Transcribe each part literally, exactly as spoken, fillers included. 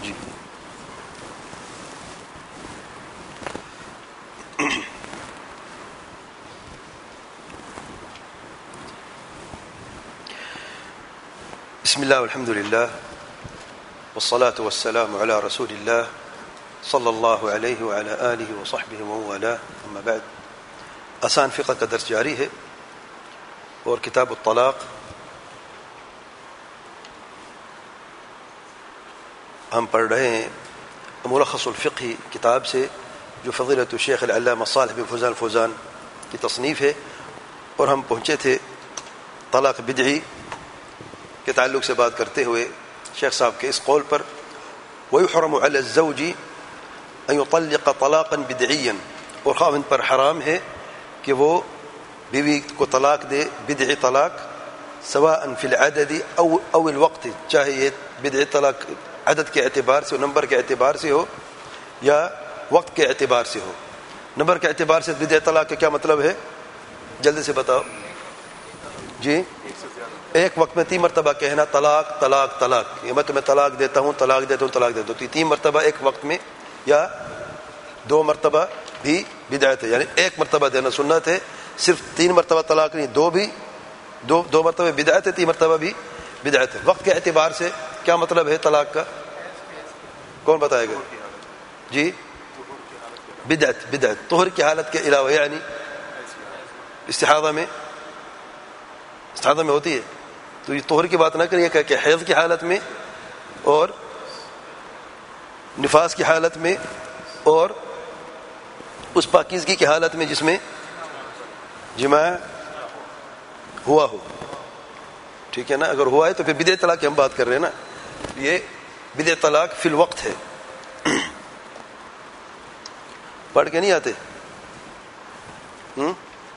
جی بسم اللہ والحمد للہ والصلاة والسلام علی رسول اللہ صلی اللہ علیہ وعلی آلہ وصحبہ ومن والاه، اما بعد. آسان فقہ کا درس جاری ہے اور کتاب الطلاق ہم پڑھ رہے ہیں ملخص الفقہ کتاب سے، جو فضیلۃ الشیخ العلامہ صالح بن فوزان فوزان کی تصنیف ہے، اور ہم پہنچے تھے طلاق بدعی کے تعلق سے بات کرتے ہوئے شیخ صاحب کے اس قول پر، وَيُحْرَمُ عَلَى الزَّوْجِ أَن يُطَلِّقَ طَلَاقًا بِدْعِيًّا، اور خاوند پر حرام ہے کہ وہ بیوی کو طلاق دے بدعی طلاق، سواء فی العدد او او الوقت، چاہے یہ بدعی طلاق عدد کے اعتبار سے، نمبر کے اعتبار سے ہو یا وقت کے اعتبار سے ہو. نمبر کے اعتبار سے بدعی طلاق کا کیا مطلب ہے؟ جلدی سے بتاؤ جی. ایک وقت میں تین مرتبہ کہنا طلاق طلاق طلاق، یہ میں تمہیں طلاق دیتا ہوں طلاق دیتا ہوں طلاق دیتا ہوں، تین مرتبہ ایک وقت میں، یا دو مرتبہ بھی بدعت ہے، یعنی ایک مرتبہ دینا سنت ہے، صرف تین مرتبہ طلاق نہیں، دو بھی دو دو مرتبہ بدعت ہے، تین مرتبہ بھی بدعت ہے. وقت کے اعتبار سے کیا مطلب ہے طلاق کا؟ کون بتائے گا جی؟ بدعت بدعت طہر کی حالت کے علاوہ، یعنی استحاضہ میں استحاضہ میں ہوتی ہے تو یہ طہر کی بات نہ کریے کہ حیض کی حالت میں اور نفاس کی حالت میں اور اس پاکیزگی کی حالت میں جس میں جماع ہوا ہو. ٹھیک ہے نا؟ اگر ہوا ہے تو پھر بدعت طلاق کی ہم بات کر رہے ہیں نا. یہ بدعت طلاق فی الوقت ہے. پڑھ کے نہیں آتے؟ ہم؟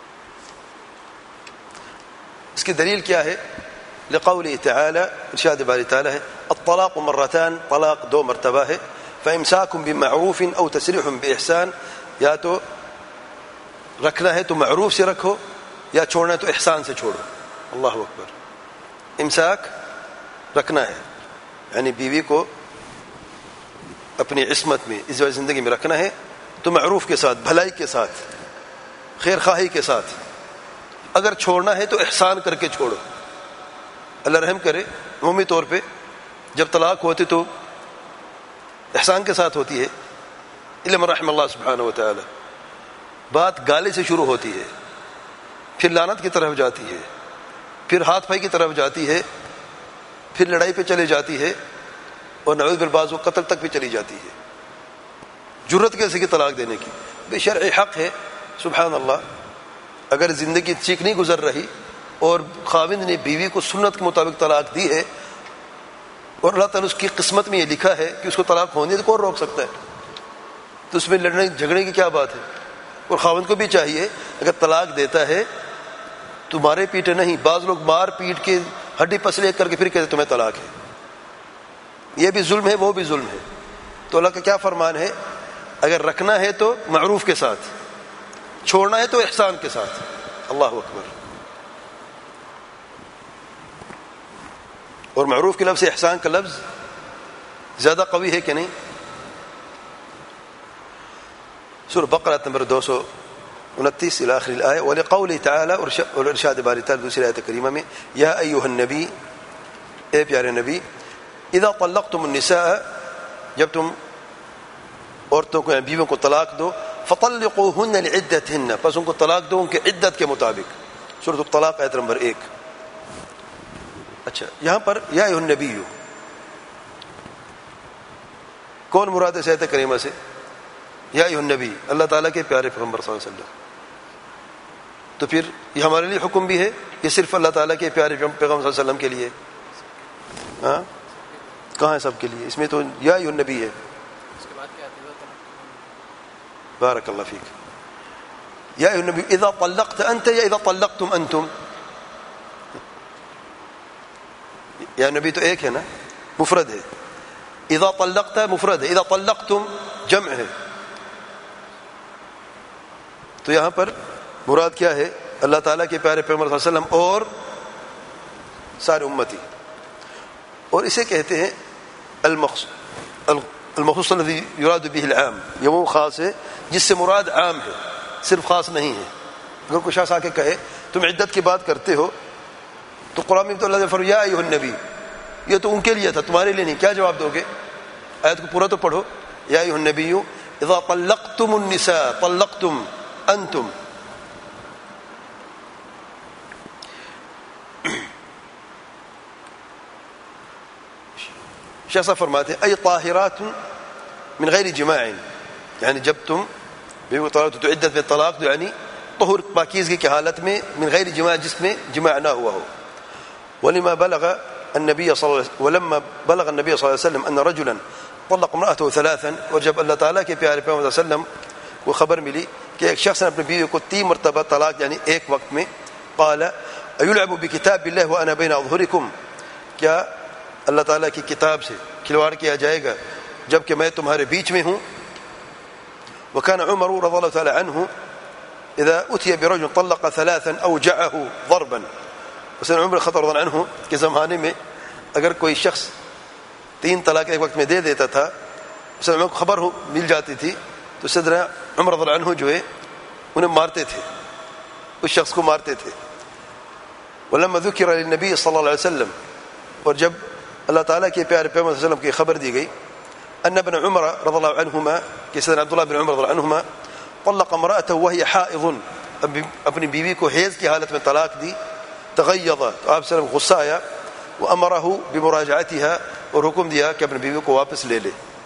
اس کی دلیل کیا ہے؟ لقوله تعالی، ارشاد باری تعالی ہے، الطلاق مرتان، طلاق دو مرتبہ ہے، فامساک بمعروف او تسریح باحسان، یا تو رکھنا ہے تو معروف سے رکھو یا چھوڑنا ہے تو احسان سے چھوڑو. اللہ اکبر. امساک رکھنا ہے یعنی بیوی کو اپنی عصمت میں اس زندگی میں رکھنا ہے تو معروف کے ساتھ، بھلائی کے ساتھ، خیر خواہی کے ساتھ. اگر چھوڑنا ہے تو احسان کر کے چھوڑو. اللہ رحم کرے، عمومی طور پہ جب طلاق ہوتی تو احسان کے ساتھ ہوتی ہے، الا من رحم اللہ سبحانہ وتعالی. بات گالے سے شروع ہوتی ہے، پھر لعنت کی طرف جاتی ہے، پھر ہاتھ پائی کی طرف جاتی ہے، پھر لڑائی پہ چلے جاتی ہے، اور نعوذ بالبعض قتل تک بھی چلی جاتی ہے. جرت کیسے کی طلاق دینے کی؟ بے شرعی حق ہے. سبحان اللہ. اگر زندگی ٹھیک نہیں گزر رہی اور خاوند نے بیوی کو سنت کے مطابق طلاق دی ہے اور اللہ تعالیٰ اس کی قسمت میں یہ لکھا ہے کہ اس کو طلاق ہونی ہے، تو کون روک سکتا ہے؟ تو اس میں لڑنے جھگڑنے کی کیا بات ہے؟ اور خاوند کو بھی چاہیے اگر طلاق دیتا ہے تو مارے پیٹے نہیں. بعض لوگ مار پیٹ کے ہڈی پسلے کر کے پھر کہتے تمہیں طلاق ہے. یہ بھی ظلم ہے، وہ بھی ظلم ہے. تو اللہ کا کیا فرمان ہے؟ اگر رکھنا ہے تو معروف کے ساتھ، چھوڑنا ہے تو احسان کے ساتھ. اللہ اکبر. اور معروف کے لفظ سے احسان کا لفظ زیادہ قوی ہے کہ نہیں؟ سورہ بقرہ نمبر دو سو انتیس الى آخر الآیہ. وَلِقَوْلِ تعالی، اور ارشاد باری تعالی دوسری آیت کریمہ میں، یا ایھا النبی، اے پیارے نبی، اذا طلقتم النساء، جب تم عورتوں کو، بیویوں کو طلاق دو، فطلقوهن لعدتهن، پس ان کو طلاق دو ان کے عدت کے مطابق. سورۃ الطلاق آیت نمبر ایک. اچھا، یہاں پر یا ایھا النبی کون مراد ہے آیت کریمہ سے؟ یا ایھا النبی، اللہ تعالیٰ کے پیارے پیغمبر صلی اللہ علیہ وسلم. تو پھر یہ ہمارے لیے حکم بھی ہے، یہ صرف اللہ تعالیٰ کے پیارے پیغمبر صلی اللہ علیہ وسلم کے لیے؟ ہاں، کہاں ہے سب کے لیے؟ اس میں تو یا ایھا النبی ہے. بارک اللہ فیک. یا ایھا النبی اذا طلقت انت یا اذا طلقتم انتم. یا نبی تو ایک ہے نا، مفرد ہے. اذا طلقت مفرد ہے، اذا طلقتم جمع ہے. تو یہاں پر مراد کیا ہے؟ اللہ تعالیٰ کے پیارے پیغمبر صلی اللہ علیہ وسلم اور سارے امتی. اور اسے کہتے ہیں المقصود المخصوص الذي يراد به العام، یہ وہ خاص ہے جس سے مراد عام ہے، صرف خاص نہیں ہے۔ اگر کوئی شخص آ کے کہے تم عدت کی بات کرتے ہو تو قرآن میں تو اللہ نے فرمایا یا ایھا النبی، یہ تو ان کے لیے تھا، تمہارے لیے نہیں، کیا جواب دو گے؟ آیت کو پورا تو پڑھو، یا ایھا النبی اذا طلقتم النساء طلقتم انتم، شیخ صاحب فرماتے ہیں ای طاہرات من غیر جماع، یعنی جب تم طلاق تو عدت میں طلاق تو یعنی طہور پاکیزگی کی حالت میں، من غیر جماع جس میں جماع نہ ہوا ہو۔ ولما بلغ النبي صلى الله عليه وسلم ولما بلغ النبي صلى الله عليه وسلم ان رجلا طلق امراته ثلاثا، اور جب اللہ تعالیٰ کے پیارے پیغمبر صلی اللہ علیہ وسلم کو خبر ملی کہ ایک شخص نے اپنی بیوی کو تین مرتبہ طلاق یعنی ایک وقت میں، قال ایلعب بکتاب اللہ وانا بین اظہرکم، کیا اللہ تعالیٰ کی کتاب سے کھلواڑ کیا جائے گا جب کہ میں تمہارے بیچ میں ہوں؟ وكان عمر رضي الله تعالى عنه اذا اتي برجل طلق ثلاثا اوجعه ضربا، حسین عمر خطر رضی اللہ عنہ کے زمانے میں اگر کوئی شخص تین طلاق ایک وقت میں دے دیتا تھا، حسین عمر کو خبر ہو مل جاتی تھی تو سیدنا عمر رضی اللہ عنہ جو ہے انہیں مارتے تھے، اس شخص کو مارتے تھے۔ ولما ذکر للنبی صلی اللہ علیہ وسلم، اور جب اللہ تعالیٰ کے پیارے پیغمبر صلی اللہ علیہ وسلم کی خبر دی گئی ان ابن عمر رضی اللہ عنہما کہ سیدنا عبداللہ بن عمر رضی اللہ عنہما طلق امرأته وهي حائض، اپنی بیوی کو حیض کی حالت میں طلاق دی، تغیظ، تو آپ صلی اللہ علیہ وسلم غصہ آیا، وامرہ بمراجعتها، اور حکم دیا کہ اپنی بیوی کو واپس لے لے۔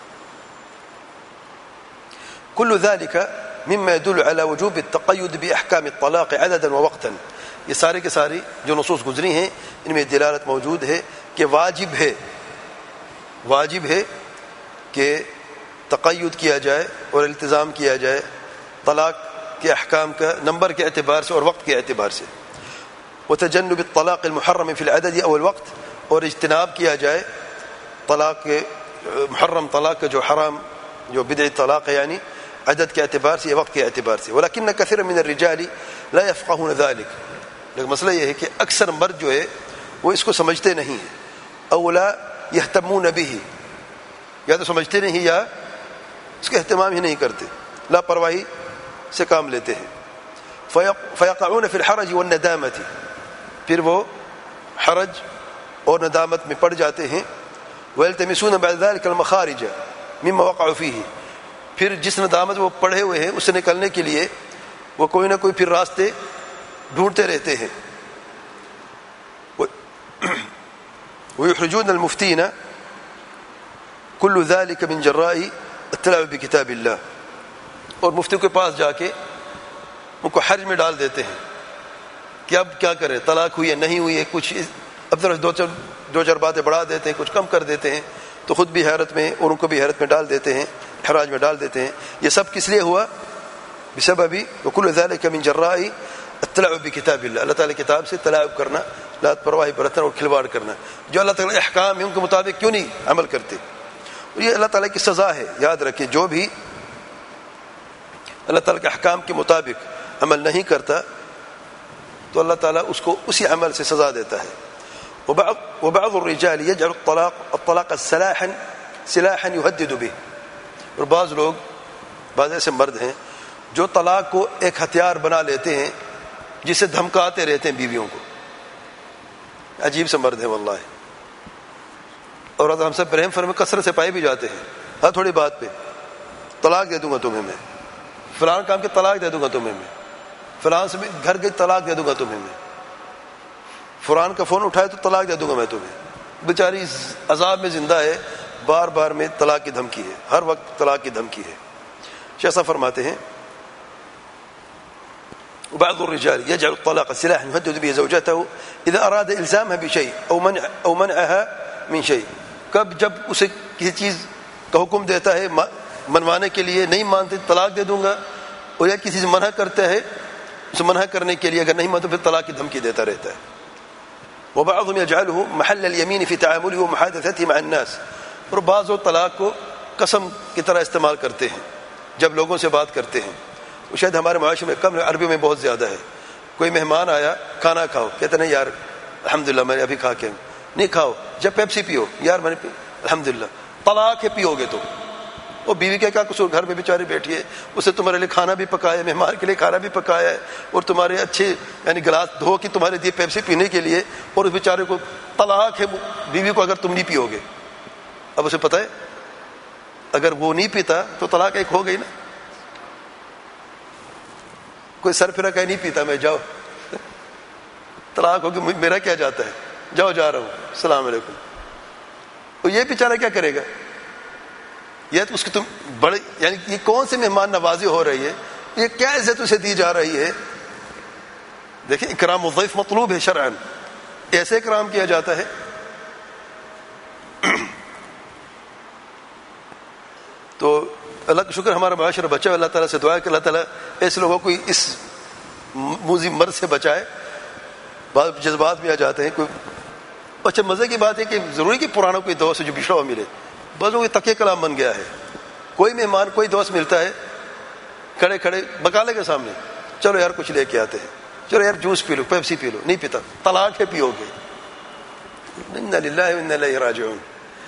كل ذلك مما يدل على وجوب التقيد بأحكام الطلاق عددا ووقتا، یہ سارے کے ساری جو نصوص گزری ہیں ان میں دلالت موجود ہے کہ واجب ہے واجب ہے کہ تقید کیا جائے اور التزام کیا جائے طلاق کے احکام کا نمبر کے اعتبار سے اور وقت کے اعتبار سے۔ وتجنب الطلاق المحرم في العدد او الوقت، اور اجتناب کیا جائے طلاق کے محرم طلاق کا جو حرام جو بدعی طلاق ہے یعنی عدد کے اعتبار سے یا وقت کے اعتبار سے۔ ولكن كثير من الرجال لا يفقهون ذلك، لیکن مسئلہ یہ ہے کہ اکثر مرد جو ہے وہ اس کو سمجھتے نہیں ہیں، او لا يهتمون به، یا تو سمجھتے نہیں یا اس کا اہتمام ہی نہیں کرتے، لاپرواہی سے کام لیتے ہیں۔ فيقعون في الحرج والندامة، پھر وہ حرج اور ندامت میں پڑ جاتے ہیں۔ ويلتمسون بعد ذلك المخارج مما وقعوا فيه، پھر جس ندامت وہ پڑے ہوئے ہیں اس سے نکلنے کے لیے وہ کوئی نہ کوئی پھر راستے ڈھونڈتے رہتے ہیں۔ ويحرجون المفتين كل ذلك من جراء التلاعب بكتاب الله، اور مفتی کے پاس جا کے ان کو حرج میں ڈال دیتے ہیں کہ اب کیا کریں، طلاق ہوئی ہے نہیں ہوئی ہے، کچھ اب ذرا دو چار دو چار باتیں بڑھا دیتے ہیں، کچھ کم کر دیتے ہیں، تو خود بھی حیرت میں اور ان کو بھی حیرت میں ڈال دیتے ہیں، حراج میں ڈال دیتے ہیں۔ یہ سب کس لیے ہوا؟ بسبب وكل ذلك من جراء التلاعب بكتاب الله، اللہ تعالی کتاب سے تلاعب کرنا، لاپرواہی پرواہی برتنا اور کھلواڑ کرنا، جو اللہ تعالی احکام ہیں ان کے مطابق کیوں نہیں عمل کرتے، اور یہ اللہ تعالی کی سزا ہے۔ یاد رکھیں جو بھی اللہ تعالی کے احکام کے مطابق عمل نہیں کرتا تو اللہ تعالیٰ اس کو اسی عمل سے سزا دیتا ہے۔ وبعض وبعض الرجال يجعل الطلاق الطلاق سلاحا سلاحا يهدد به، اور بعض لوگ بعض ایسے مرد ہیں جو طلاق کو ایک ہتھیار بنا لیتے ہیں جسے دھمکاتے رہتے ہیں بیویوں کو۔ عجیب سے مرد ہیں واللہ، اور ہم سب رحم فرم کثرت سے پائے بھی جاتے ہیں، ہر تھوڑی بات پہ طلاق دے دوں گا تمہیں میں، فلاں کام کے طلاق دے دوں گا تمہیں میں، فلاں سے گھر گئی طلاق دے دوں گا تمہیں میں، فلاں کا فون اٹھائے تو طلاق دے دوں گا میں تمہیں۔ بیچاری عذاب میں زندہ ہے، بار بار میں طلاق کی دھمکی ہے، ہر وقت طلاق کی دھمکی ہے۔ شیخ صاحب فرماتے ہیں بعض الرجال يجعل الطلاق سلاحا يهدد به زوجته اذا اراد الزامها بشيء او منع او منعها من شيء، کب جب اسے کسی چیز کا حکم دیتا ہے منوانے کے لیے، نہیں مانتے طلاق دے دوں گا، اور یا کسی سے منع کرتا ہے اسے منع کرنے کے لیے، اگر نہیں مانتے پھر طلاق کی دھمکی دیتا رہتا ہے۔ وبعضهم يجعله محل اليمين في تعامله ومحادثته مع الناس، اور بعض وہ طلاق کو قسم کی طرح استعمال کرتے ہیں جب لوگوں سے بات کرتے ہیں۔ وہ شاید ہمارے معاشرے میں کم، عربی میں بہت زیادہ ہے۔ کوئی مہمان آیا، کھانا کھاؤ، کہتے نہیں یار الحمدللہ میں نے ابھی کھا کے، نہیں کھاؤ، جب پیپسی پیو، یار میں نے پی الحمدللہ، طلاق ہے پیو گے تو. وہ بیوی کا کیا قصور, گھر میں بیچاری بیٹھی ہے, اسے تمہارے لیے کھانا بھی پکایا, مہمان کے لیے کھانا بھی پکایا ہے, اور تمہارے اچھے یعنی گلاس دھو کے تمہارے دیے پیپسی پینے کے لیے, اور اس بیچارے کو طلاق ہے بیوی کو اگر تم نہیں پیو گے. اب اسے پتہ ہے اگر وہ نہیں پیتا تو طلاق ایک ہو گئی نا. کوئی سر پھرا کہ نہیں پیتا میں, جاؤ طلاق ہوگی, میرا کیا جاتا ہے, جاؤ جا رہا ہوں, السلام علیکم. تو یہ بیچارہ کیا کرے گا؟ یہ تو اس کی تم بڑے یعنی یہ کون سے مہمان نوازی ہو رہی ہے, یہ کیا عزت اسے دی جا رہی ہے. دیکھیں اکرام الضیف مطلوب ہے شرعاً, ایسے اکرام کیا جاتا ہے. تو اللہ کا شکر ہمارا معاشرہ بچا, اللہ تعالیٰ سے دعا ہے کہ اللہ تعالیٰ ایسے لوگوں کو اس موذی مرض سے بچائے. بعض جذبات بھی آ جاتے ہیں. کوئی اچھا مزے کی بات ہے کہ ضروری کہ پرانا کوئی دوست جو بچھڑا ہوا ملے, بس وہ تکیہ کلام بن گیا ہے. کوئی مہمان کوئی دوست ملتا ہے کھڑے کھڑے بکالے کے سامنے, چلو یار کچھ لے کے آتے ہیں, چلو یار جوس پی لو, پیپسی پی لو, نہیں پیتا, طلاق ہے پیو گے. انا للہ و انا الیہ راجعون.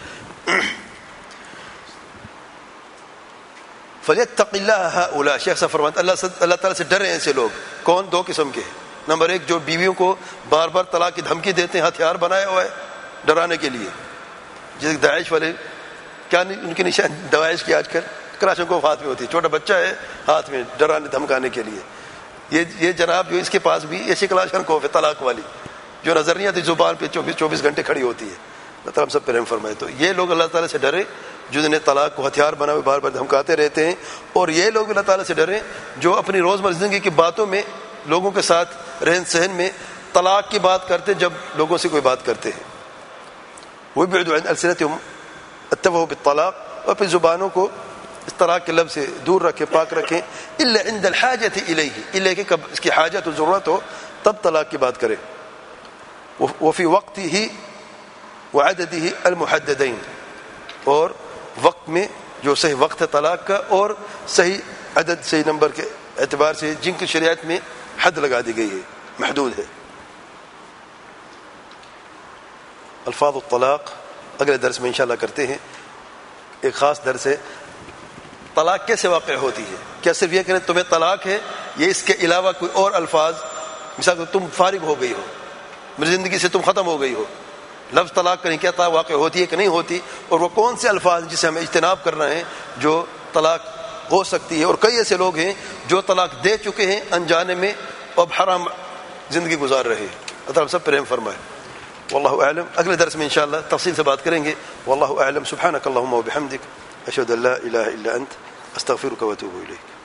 فلیتق اللہ ہؤلاء, شیخ صاحب فرماتے اللہ اللہ تعالیٰ سے ڈرے ایسے لوگ. کون؟ دو قسم کے. نمبر ایک جو بیویوں کو بار بار طلاق کی دھمکی دیتے ہیں, ہتھیار بنایا ہوا ہے ڈرانے کے لیے, جیسے داعش والے, کیا ان کی نشان داعش کی آج کل کراشنکوف ہاتھ میں ہوتی ہے, چھوٹا بچہ ہے ہاتھ میں ڈرانے دھمکانے کے لیے. یہ یہ جناب جو اس کے پاس بھی ایسی کلاشنکوف ہے طلاق والی, جو نظر نہیں آتی, زبان پہ چوبیس چوبیس گھنٹے کھڑی ہوتی ہے. اللہ تعالیٰ ہم سب پہ رحم فرمائے. تو یہ لوگ اللہ تعالیٰ سے ڈرے جنہیں طلاق کو ہتھیار بنا ہوئے بار بار دھمکاتے رہتے ہیں. اور یہ لوگ اللہ تعالیٰ سے ڈرے جو اپنی روزمرہ زندگی کی باتوں میں, لوگوں کے ساتھ رہن سہن میں طلاق کی بات کرتے جب لوگوں سے کوئی بات کرتے ہیں. وَيُبْعِدُ عَنْ أَلْسِنَتِهُمْ التَّوَّهُ بِالطَّلَاقِ, اور اپنی زبانوں کو اس طلاق کے لفظ سے دور رکھیں, پاک رکھیں. إِلَّا عِنْدَ الْحَاجَةِ إِلَيْهِ, إِلَّا کہ کب اس کی حاجت و ضرورت ہو تب طلاق کی بات کرے. وَفِي وَقْتِهِ وَعَدَدِهِ الْمُحَدَّدَيْنِ, اور وقت میں جو صحیح وقت ہے طلاق کا, اور صحیح عدد صحیح نمبر کے اعتبار سے جن کی شریعت میں حد لگا دی گئی ہے, محدود ہے. الفاظ الطلاق اگلے درس میں انشاءاللہ کرتے ہیں. ایک خاص درس ہے طلاق کیسے واقع ہوتی ہے. کیا صرف یہ کہ تمہیں طلاق ہے, یہ اس کے علاوہ کوئی اور الفاظ, مثال تم فارغ ہو گئی ہو, میری زندگی سے تم ختم ہو گئی ہو, لفظ طلاق کا نہیں کہتا واقع ہوتی ہے کہ نہیں ہوتی, اور وہ کون سے الفاظ جسے ہمیں اجتناب کرنا ہے جو طلاق ہو سکتی ہے. اور کئی ایسے لوگ ہیں جو طلاق دے چکے ہیں انجانے میں, اب حرام زندگی گزار رہے ہیں. اللہ ہم سب پر رحم فرمائے. واللہ اعلم. اگلے درس میں انشاءاللہ تفصیل سے بات کریں گے. واللہ اعلم. سبحانک اللہم و بحمدک, اشہد ان لا الہ الا انت, استغفرک و اتوب الیک.